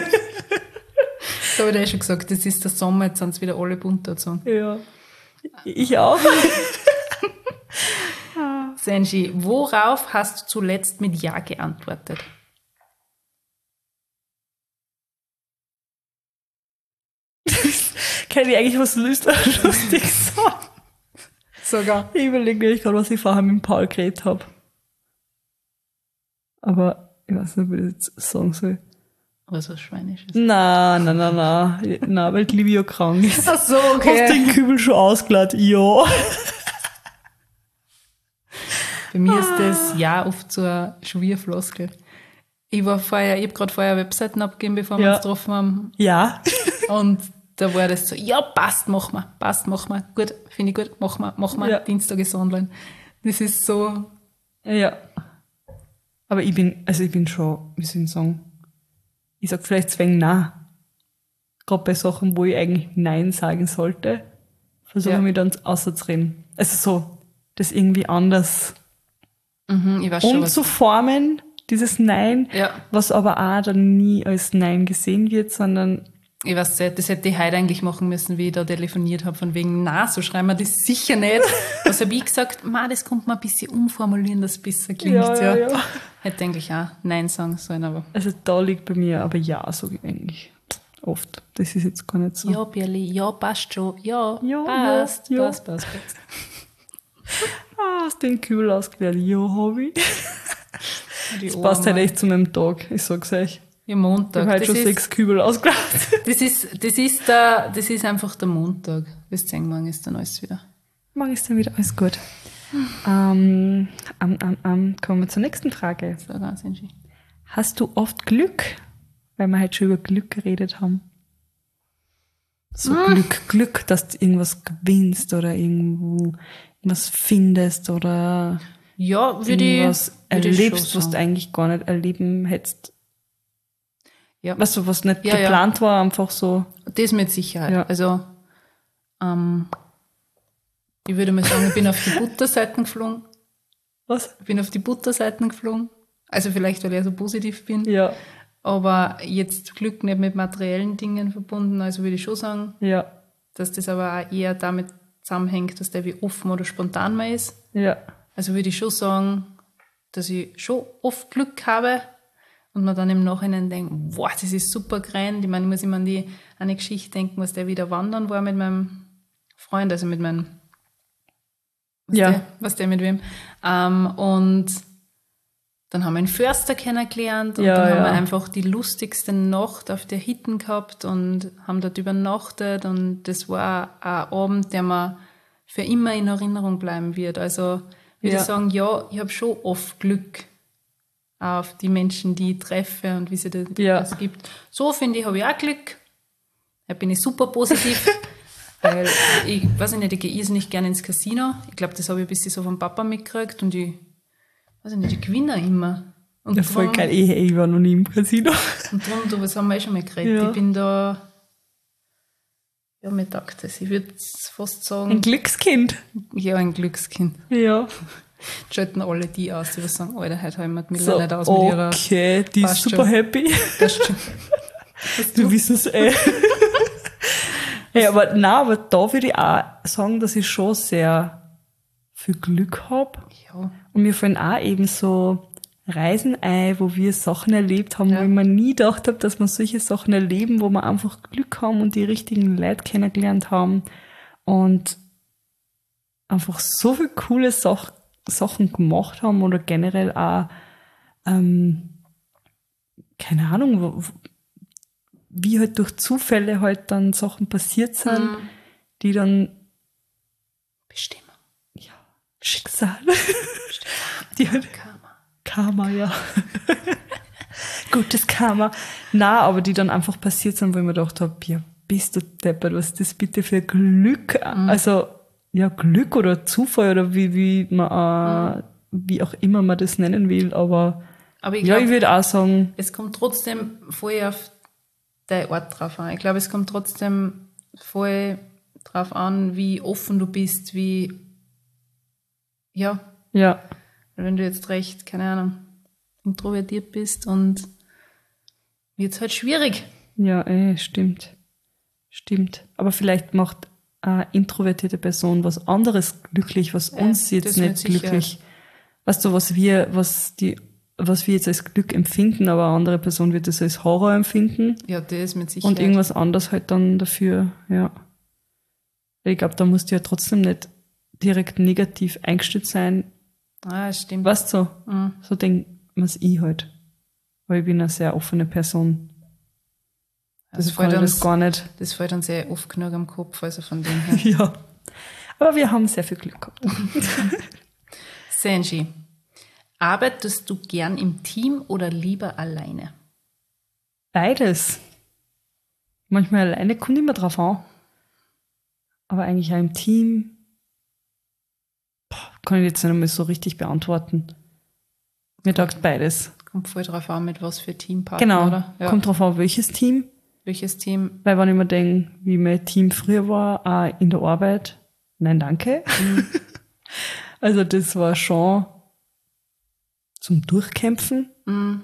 So habe ich dir eh schon gesagt, das ist der Sommer, jetzt sind es wieder alle bunt dazu. Ja. Ich auch. Senji, worauf hast du zuletzt mit Ja geantwortet? Kann ich eigentlich was Lust- Lustiges sagen? Sogar. Ich überlege mir gerade, was ich vorher mit dem Paul geredet habe. Aber ich weiß nicht, ob ich das jetzt sagen soll. Was was Schweinisches. Nein, nein, nein, nein. Nein, weil die Livia krank ist. Ach so, Hast du den Kübel schon ausgeladen? Ja. Bei mir ist das Ja oft so eine Schwierfloskel. Ich war vorher, ich habe gerade vorher Webseiten abgegeben, bevor wir Ja. uns getroffen haben. Ja. Und da war das so, ja, passt, mach mal, passt, mach mal. Gut, finde ich gut, mach mal, mach mal. Ja. Dienstag ist online. Das ist so, Ja. Aber ich bin, also ich bin schon, wie soll ich sagen, ich sag vielleicht zwingen Nein. Gerade bei Sachen, wo ich eigentlich Nein sagen sollte, versuche Ja. ich mich dann auszureden. Also so, das irgendwie anders mhm, ich weiß schon, was. umzuformen, dieses Nein, Ja. was aber auch dann nie als Nein gesehen wird, sondern Ich weiß nicht, das hätte ich heute eigentlich machen müssen, wie ich da telefoniert habe, von wegen, na, so schreiben wir das sicher nicht. Was habe ich gesagt? Ma, das kommt mal ein bisschen umformulieren, dass es besser klingt. Ja, Ja, ja, ja. Hätte eigentlich auch Nein sagen sollen, aber also da liegt bei mir aber Ja, sage ich eigentlich oft. Das ist jetzt gar nicht so. ja, Birli, ja, passt schon, ja, Ja, passt, ja, ja. passt, passt, passt. Ah, hast den Kübel ausgeleert? Ja, hab ich. Die Das passt halt Arme. echt zu meinem Tag, ich sag's euch. Ja, Ich Montag. habe halt Das schon ist, sechs Kübel ausgeladen. das, ist, das, ist der, das ist einfach der Montag. Bis zehn morgen ist dann alles wieder. Morgen ist dann wieder alles gut. Ähm, ähm, ähm, ähm, kommen wir zur nächsten Frage. Das war ganz entschieden. Hast du oft Glück? Weil wir halt schon über Glück geredet haben. So Glück, Glück, dass du irgendwas gewinnst oder irgendwo irgendwas findest oder Ja, würde ich, irgendwas würde ich erlebst, schon was du sagen. eigentlich gar nicht erleben hättest. Ja. Weißt du, was nicht Ja, ja. geplant war, einfach so. Das mit Sicherheit. Ja. Also, ähm, ich würde mal sagen, ich bin auf die Butterseiten geflogen. Was? Ich bin auf die Butterseiten geflogen. Also vielleicht, weil ich so positiv bin. Ja, Aber jetzt Glück nicht mit materiellen Dingen verbunden. Also würde ich schon sagen, ja, dass das aber auch eher damit zusammenhängt, dass der wie offen oder spontan mal ist. ja. Also würde ich schon sagen, dass ich schon oft Glück habe Und man dann im Nachhinein denkt, wow, das ist super grand. Ich meine, ich muss immer an die an eine Geschichte denken, was der wieder wandern war mit meinem Freund, also mit meinem, was, Ja. der, was der mit wem. Ähm, und dann haben wir einen Förster kennengelernt und Ja, dann haben ja. wir einfach die lustigste Nacht auf der Hütten gehabt und haben dort übernachtet und das war ein Abend, der mir für immer in Erinnerung bleiben wird. Also würde Ja. ich sagen, ja, ich habe schon oft Glück auf die Menschen, die ich treffe und wie sie das Ja. das gibt. So finde ich, habe ich auch Glück. Da bin ich super positiv. Weil ich weiß ich nicht, ich gehe irrsinnig gerne ins Casino. Ich glaube, das habe ich ein bisschen so vom Papa mitgekriegt und ich weiß ich nicht, ich gewinne immer. Und Ja, voll drum- geil. Ich, ich war noch nie im Casino. Und darum, du, was haben wir eh schon mal geredet. Ja. Ich bin da, ja, mir taugt das. Ich würde fast sagen, Ein Glückskind. ja, ein Glückskind. Ja. Schalten alle die aus, die was sagen, Alter, heute haben wir die Miller So, nicht aus mit ihrer. okay, die ist Passt super schon. happy. Das stimmt. Du wissen es eh. Hey, aber nein, aber da würde ich auch sagen, dass ich schon sehr viel Glück habe. Ja, Und mir fallen auch eben so Reisen ein, wo wir Sachen erlebt haben, Ja. wo ich mir nie gedacht habe, dass wir solche Sachen erleben, wo wir einfach Glück haben und die richtigen Leute kennengelernt haben und einfach so viele coole Sach Sachen gemacht haben oder generell auch, ähm, keine Ahnung, wo, wo- wie halt durch Zufälle halt dann Sachen passiert sind, Mhm. die dann Bestimmung. Schicksal, die halt Karma. Karma, ja. Gutes Karma. Na, aber die dann einfach passiert sind, wo ich mir gedacht habe, ja, bist du deppert, was ist das bitte für Glück? Also, ja, Glück oder Zufall oder wie, wie man, äh, wie auch immer man das nennen will, aber Aber ich ja, glaube, ich würde auch sagen, es kommt trotzdem voll auf dein Ort drauf an. Ich glaube, es kommt trotzdem voll drauf an, wie offen du bist, wie, ja, ja, wenn du jetzt recht, keine Ahnung, introvertiert bist und wird's halt schwierig. ja, eh, stimmt. Stimmt. Aber vielleicht macht eine introvertierte Person was anderes glücklich, was Ja, uns jetzt das mit nicht Sicherheit. glücklich. Weißt du, was wir, was die, was wir jetzt als Glück empfinden, aber eine andere Person wird das als Horror empfinden Ja, das mit Sicherheit. und irgendwas anderes halt dann dafür, ja. Ich glaube, da musst du ja trotzdem nicht direkt negativ eingestellt sein. Ah, stimmt. Weißt du, so, Mhm. so denkt man's ich halt. Weil ich bin eine sehr offene Person. Das Das fällt kann ich das uns- gar nicht. Das fällt uns sehr oft genug am Kopf, also von dem her. Ja. Aber wir haben sehr viel Glück gehabt. Senji, arbeitest du gern im Team oder lieber alleine? Beides. Manchmal alleine kommt immer drauf an. Aber eigentlich auch im Team. Boah, kann ich jetzt nicht einmal so richtig beantworten. Mir taugt beides. Kommt voll drauf an, mit was für Teampartner, Genau. oder? Ja. Kommt drauf an, welches Team. Welches Team? Weil wenn ich mir denke, wie mein Team früher war, auch in der Arbeit, nein, danke. Also das war schon zum Durchkämpfen. Mhm.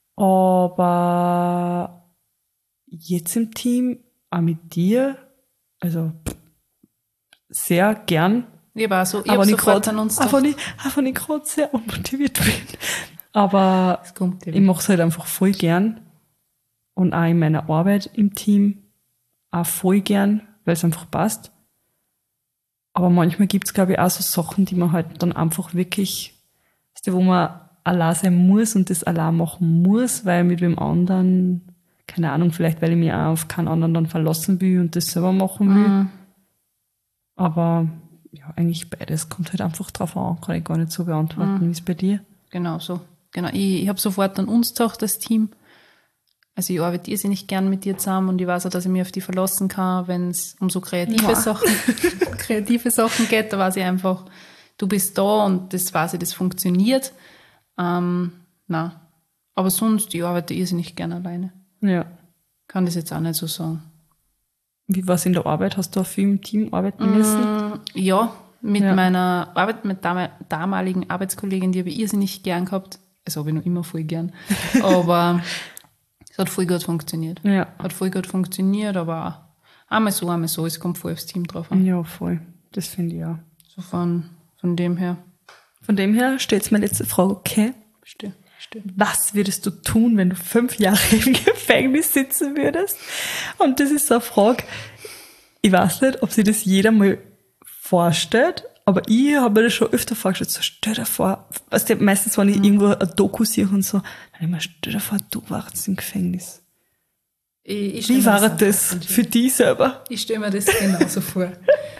Aber jetzt im Team, auch mit dir, also sehr gern. Ich habe auch so, ich aber habe nicht sofort grad, an uns auch gedacht. wenn ich, auch wenn ich gerade sehr unmotiviert bin. Aber Das kommt dir ich mache es halt einfach voll gern. Und auch in meiner Arbeit im Team auch voll gern, weil es einfach passt. Aber manchmal gibt es, glaube ich, auch so Sachen, die man halt dann einfach wirklich, weißt du, wo man allein sein muss und das allein machen muss, weil mit dem anderen, keine Ahnung, vielleicht weil ich mich auch auf keinen anderen dann verlassen will und das selber machen will. Mhm. Aber ja, eigentlich beides kommt halt einfach drauf an, kann ich gar nicht so beantworten. Wie ist bei dir? Genau so. Genau. Ich, ich habe sofort an uns gedacht, das Team. Also ich arbeite irrsinnig gern mit dir zusammen und ich weiß auch, dass ich mich auf die verlassen kann, wenn es um so kreative Ja. Sachen, kreative Sachen geht. Da weiß ich einfach, du bist da und das weiß ich, das funktioniert. Ähm, na, aber sonst, ich arbeite irrsinnig gern alleine. Ja. Kann das jetzt auch nicht so sagen. Wie war es in der Arbeit? Hast du auch viel im Team arbeiten müssen? Ja, mit Ja. meiner Arbeit, mit dam- damaligen Arbeitskollegin, die habe ich irrsinnig gern gehabt. Also habe ich noch immer voll gern. Aber es hat voll gut funktioniert. Ja. Hat voll gut funktioniert, aber auch einmal so, einmal so. Es kommt voll aufs Team drauf an. Ja, voll. Das finde ich auch. So von, von dem her. Von dem her stellt meine letzte Frage, okay. Verstehe. Stimmt. Was würdest du tun, wenn du fünf Jahre im Gefängnis sitzen würdest? Und das ist so eine Frage, ich weiß nicht, ob sich das jeder mal vorstellt, aber ich habe mir das schon öfter vorgestellt, so stell dir vor, weißt du, meistens, wenn ich mhm. irgendwo ein Doku sehe und so, dann ich mir, stell dir vor, du warst im Gefängnis. Ich, ich Wie war das, das für dich selber? Ich stelle mir das genauso vor.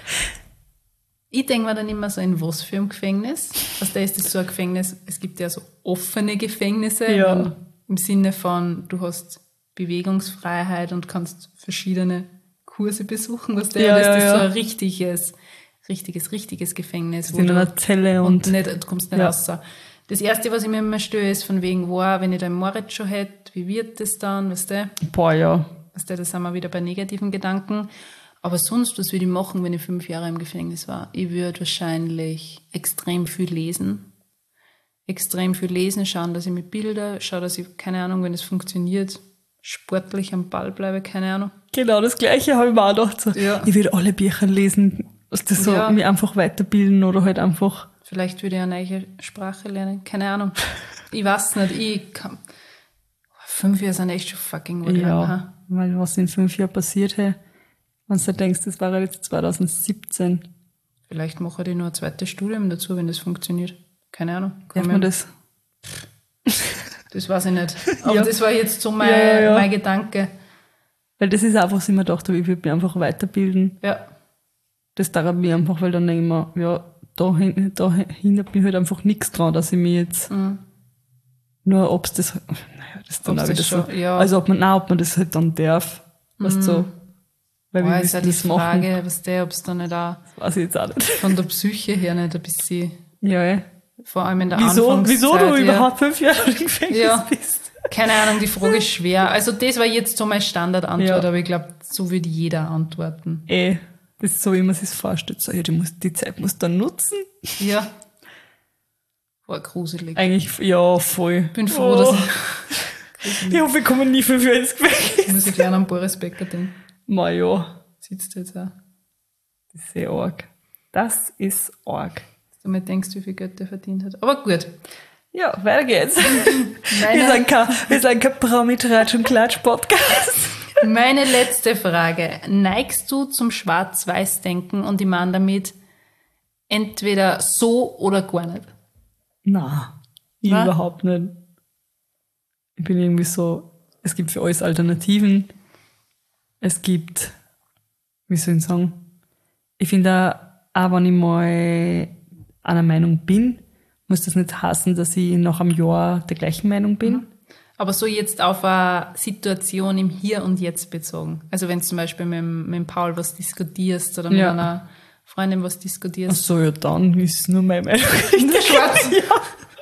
Ich denke mir dann immer so, in was für einem Gefängnis? Also da ist das so ein Gefängnis, es gibt ja so offene Gefängnisse, ja. im Sinne von, du hast Bewegungsfreiheit und kannst verschiedene Kurse besuchen, was der, ja, das ja, ist ja. so ein richtiges, richtiges, richtiges Gefängnis. In einer Zelle und, und nicht, du kommst nicht ja. raus. Das Erste, was ich mir immer störe, ist von wegen, wow, wenn ich da einen Mord schon hätte, wie wird das dann, weißt du? Boah, ja. Weißt du, da sind wir wieder bei negativen Gedanken. Aber sonst, was würde ich machen, wenn ich fünf Jahre im Gefängnis war? Ich würde wahrscheinlich extrem viel lesen. Extrem viel lesen, schauen, dass ich mit Bilder, schaue, dass ich, keine Ahnung, wenn es funktioniert, sportlich am Ball bleibe, keine Ahnung. Genau, das Gleiche habe ich mir auch gedacht. So, ja. Ich würde alle Bücher lesen, dass das so ja. mich einfach weiterbilden oder halt einfach... Vielleicht würde ich eine neue Sprache lernen, keine Ahnung. Ich weiß nicht, ich kann... Fünf Jahre sind echt schon fucking gut. Ja, lang, weil was in fünf Jahren passiert, hey, wenn du denkst, das war jetzt zwanzig siebzehn. Vielleicht mache ich noch ein zweites Studium dazu, wenn das funktioniert. Keine Ahnung. Darf man das? Das weiß ich nicht. Aber ja. das war jetzt so mein, ja, ja. mein Gedanke. Weil das ist einfach, was ich mir gedacht habe, ich würde mich einfach weiterbilden. Ja. Das dauert mir einfach, weil dann denke ich mir, ja, da, hin, da hindert mich halt einfach nichts dran, dass ich mich jetzt mhm. nur, ob es das, naja, das ist dann ob's auch wieder schon, so, ja. also ob man, nein, ob man das halt dann darf, weißt du, mhm. so. Weil Boah, wir ist ja die Frage, was der, ob es da nicht auch, das weiß ich jetzt auch nicht. Von der Psyche her nicht ein bisschen, ja, ja. Vor allem in der wieso, Anfangszeit. Wieso du ja. überhaupt fünf Jahre im Gefängnis ja. bist? Keine Ahnung, die Frage ist schwer. Also das war jetzt so meine Standardantwort, ja. aber ich glaube, so würde jeder antworten. Eh, das ist so, wie man sich vorstellt. So, ja, die, muss, die Zeit muss dann nutzen. Ja. War gruselig. Eigentlich, ja, voll. Ich bin froh, oh. dass ich... Ich hoffe, wir kommen nie fünf Jahre ins Gefängnis. Muss ich gleich an Boris Becker denken. Ma ja. Sitzt jetzt auch. Das ist sehr arg. Das ist arg. Dass du mal denkst, wie viel Geld der verdient hat. Aber gut. Ja, weiter geht's. Wir sind kein, wir sind kein Promi-Tratsch- und Klatsch-Podcast. Meine letzte Frage. Neigst du zum Schwarz-Weiß-Denken und ich meine damit entweder so oder gar nicht? Nein, ich Was? überhaupt nicht. Ich bin irgendwie so, es gibt für alles Alternativen. Es gibt, wie soll ich sagen, ich finde auch, wenn ich mal einer Meinung bin, muss das nicht heißen, dass ich nach einem Jahr der gleichen Meinung bin. Mhm. Aber so jetzt auf eine Situation im Hier und Jetzt bezogen. Also wenn du zum Beispiel mit, mit dem Paul was diskutierst oder mit ja. einer Freundin was diskutierst. Ach so, ja, dann ist nur meine Meinung. Der Schwarz. Ja.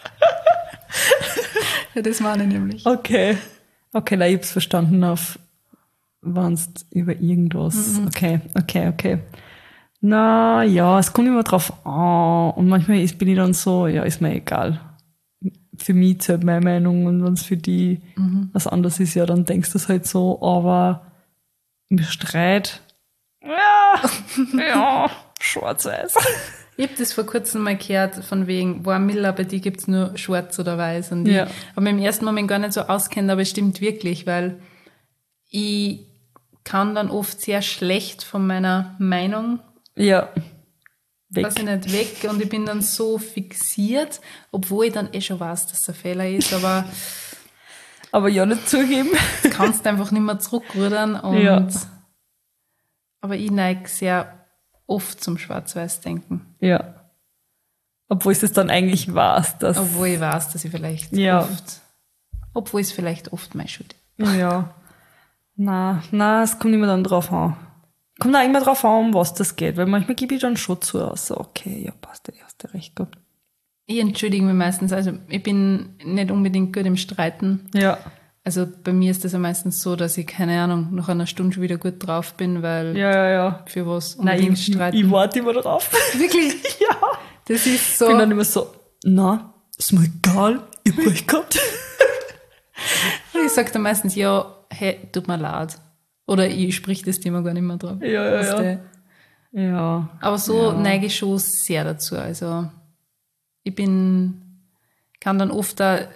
Ja, das meine ich nämlich. Okay. Okay, nein, ich hab's verstanden auf, wenn's über irgendwas. Mhm. Okay, okay, okay. Na, ja, es kommt immer drauf an. Und manchmal ist, bin ich dann so, ja, ist mir egal. Für mich zählt meine Meinung und wenn es für die mhm. was anderes ist, ja, dann denkst du es halt so, aber im Streit, ja, ja, schwarz-weiß. Ich habe das vor kurzem mal gehört, von wegen, boah, Miller, bei dir gibt's nur schwarz oder weiß. Und ja. ich habe mich im ersten Moment gar nicht so auskennt, aber es stimmt wirklich, weil ich kann dann oft sehr schlecht von meiner Meinung ja. weg. weiß ich nicht, weg und ich bin dann so fixiert, obwohl ich dann eh schon weiß, dass es ein Fehler ist, aber aber ja nicht zugeben. Du kannst einfach nicht mehr zurückrudern und ja. aber ich neige sehr oft zum Schwarz-Weiß-Denken. Ja. Obwohl ich es dann eigentlich weiß, dass... Obwohl ich weiß, dass ich vielleicht ja. oft... Obwohl es vielleicht oft meine Schuld ist. Ja. Na, na, es kommt immer dann drauf an. Kommt auch immer drauf an, um was das geht. Weil manchmal gebe ich dann schon zu, also okay, ja, passt, du hast ja recht gehabt. Ich entschuldige mich meistens. Also ich bin nicht unbedingt gut im Streiten. Ja. Also bei mir ist das ja meistens so, dass ich, keine Ahnung, nach einer Stunde schon wieder gut drauf bin, weil ja, ja, ja. für was unbedingt Nein, ich, streiten. Ich, ich warte immer drauf. Wirklich? Ja. Das ist so. Ich bin dann immer so, na, ist mir egal, ich hab recht gehabt. Ich sage dann meistens, ja, hey, tut mir leid. Oder ich sprich das Thema gar nicht mehr drauf. Ja, ja, ja. Der, ja. Aber so ja. neige ich schon sehr dazu. Also ich bin, kann dann oft da,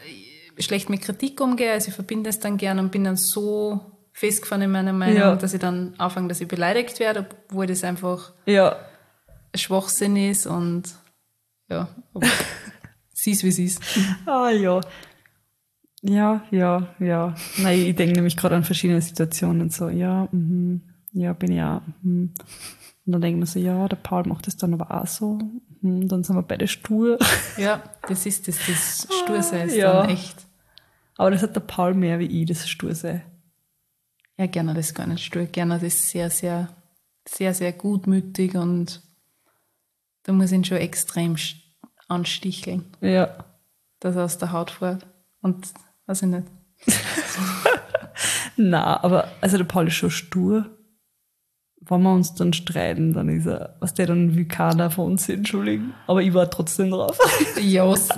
schlecht mit Kritik umgehe, also ich verbinde es dann gern und bin dann so festgefahren in meiner Meinung, Ja. dass ich dann anfange, dass ich beleidigt werde, obwohl das einfach Ja. ein Schwachsinn ist und ja, aber sie ist, wie sie ist. Ah, ja. Ja, ja, ja. Nein, ich denke nämlich gerade an verschiedene Situationen und so, ja, mhm, ja, bin ich auch. Mhm. Und dann denken wir so, ja, der Paul macht das dann aber auch so. Mhm, dann sind wir beide stur. Ja, das ist das, das Stursein ist Ja. dann echt. Aber das hat der Paul mehr wie ich, das Stursein. Ja, gerne das gar nicht stur. Gerne das sehr, sehr, sehr, sehr gutmütig und da muss ich ihn schon extrem sch- ansticheln, Ja. dass er aus der Haut fährt. Und weiß ich nicht. Na, aber also der Paul ist schon stur. Wenn wir uns dann streiten, dann ist er, was der dann wie keiner von uns, entschuldigen. Aber ich war trotzdem drauf. Ja, s-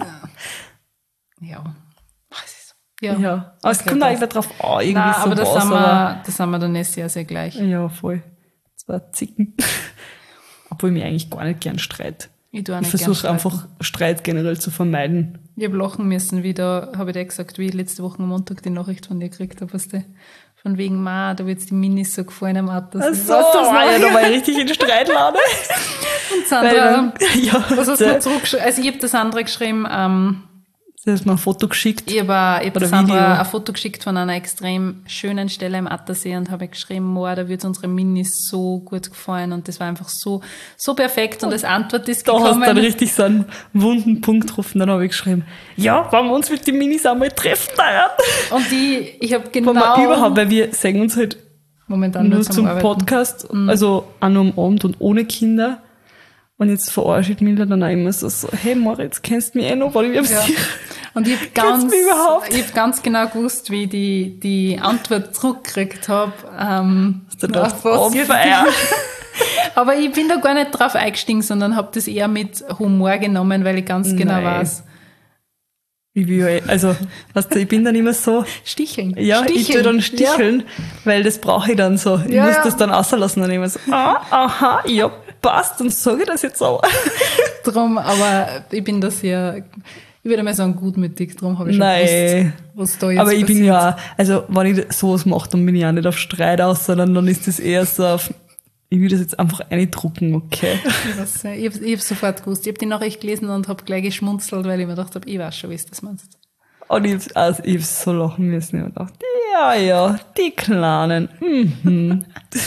ja. Was ist Ja. ja. Aber es Okay, kommt passt. einfach drauf an, irgendwie Nein, so aber das was, sind, aber wir, das sind wir dann nicht sehr, sehr gleich. ja, voll. Zwei Zicken. Obwohl ich mich eigentlich gar nicht gern streite. Ich tue auch Ich nicht gern versuche streiten. einfach Streit generell zu vermeiden. Ich habe lachen müssen, wie da, habe ich dir gesagt, wie ich letzte Woche am Montag die Nachricht von dir gekriegt habe, weißt du, von wegen, Ma, da wird's die Minis so gefallen am Auto. Ach so, Weißt du das noch? ja, da war ich richtig in Streitlade. Und Sandra, ja, was hast du der- mir zurückgeschrieben? Also ich habe der Sandra geschrieben, ähm, sie hat mir ein Foto geschickt. ich habe ich hab Oder der Sandra Video. ein Foto geschickt von einer extrem schönen Stelle im Attersee und habe geschrieben, Ma, da wird unsere Minis so gut gefallen und das war einfach so, so perfekt und als Antwort ist Da hast gekommen. du dann richtig so einen wunden Punkt getroffen. Dann habe ich geschrieben, ja, wollen wir uns mit den Minis einmal treffen, da Und die, ich habe Wenn wir genau, überhaupt, weil wir sehen uns halt momentan nur zum zum Arbeiten. Podcast, also auch nur am Abend und ohne Kinder. Und jetzt verarscht mich dann auch immer so, so hey Moritz, kennst du mich eh noch? Weil ich hab's Ja. dir- Und ich habe Kennst du ganz, mich überhaupt? ich hab ganz genau gewusst, wie ich die, die Antwort zurückgekriegt habe. Ähm, Du dachtest, auf was on jetzt- fire. Aber ich bin da gar nicht drauf eingestiegen, sondern habe das eher mit Humor genommen, weil ich ganz genau Nein. weiß. Ich will ja, eh- also, weißt du, ich bin dann immer so, Sticheln. ja, ich tue dann sticheln, weil das brauche ich dann so. Ich Ja, muss ja. das dann auslassen und immer so, ah, aha, ja, passt, dann sage ich das jetzt auch. Ja, drum, aber ich bin da sehr, ich würde mal sagen, gutmütig, drum habe ich schon Nein. gewusst, was da jetzt Aber ich passiert. bin ja, auch- also wenn ich sowas mache, dann bin ich auch nicht auf Streit aus, sondern dann ist das eher so auf, ich will das jetzt einfach eindrucken, okay. Ich weiß nicht, ich habe ich hab sofort gewusst. Ich habe die Nachricht gelesen und habe gleich geschmunzelt, weil ich mir gedacht habe, ich weiß schon, wie du das meinst. Und ich hab's, also ich hab's so lachen müssen und gedacht, ja, ja, die Kleinen, mhm.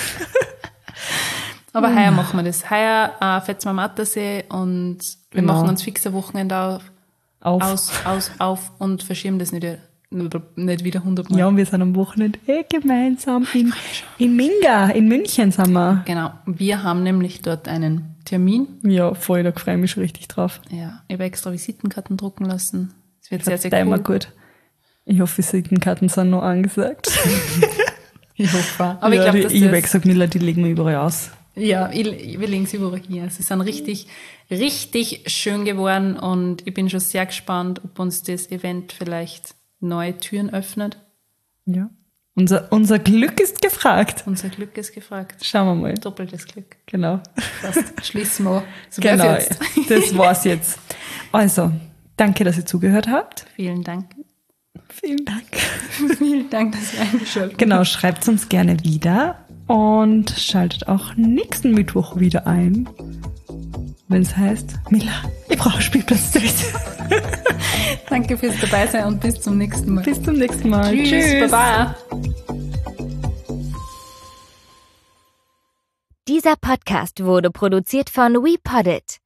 Aber heuer machen wir das. Heuer äh, fährt wir am Attersee und wir Genau. machen uns fix ein Wochenende auf, Auf. aus, aus, auf und verschieben das nicht, nicht wieder hundertmal. Ja, und wir sind am Wochenende eh gemeinsam in, in Minga, in München sind wir. Genau. Wir haben nämlich dort einen Termin. Ja, voll, da freue ich mich schon richtig drauf. Ja, ich habe extra Visitenkarten drucken lassen. Es wird sehr, sehr Verdammt cool. mal gut. Ich hoffe, Visitenkarten sind noch angesagt. Ich hoffe. Aber ja, ich glaube, die, dass ich habe das... gesagt, Miller, die legen wir überall aus. Ja, ich, wir legen sie überall hier. Sie sind richtig, richtig schön geworden und ich bin schon sehr gespannt, ob uns das Event vielleicht neue Türen öffnet. Ja. Unser, unser Glück ist gefragt. Unser Glück ist gefragt. Schauen wir mal. Doppeltes Glück. Genau. Passt. Schließen wir. So Genau. war's jetzt. Das war's jetzt. Also, danke, dass ihr zugehört habt. Vielen Dank. Vielen Dank. Vielen Dank, dass ihr eingeschaltet habt. Genau, schreibt uns gerne wieder und schaltet auch nächsten Mittwoch wieder ein, wenn es heißt, Mila, ich brauche Spielplatzdate. Danke fürs Dabeisein und bis zum nächsten Mal. Bis zum nächsten Mal. Tschüss. Baba. Dieser Podcast wurde produziert von WePoddit.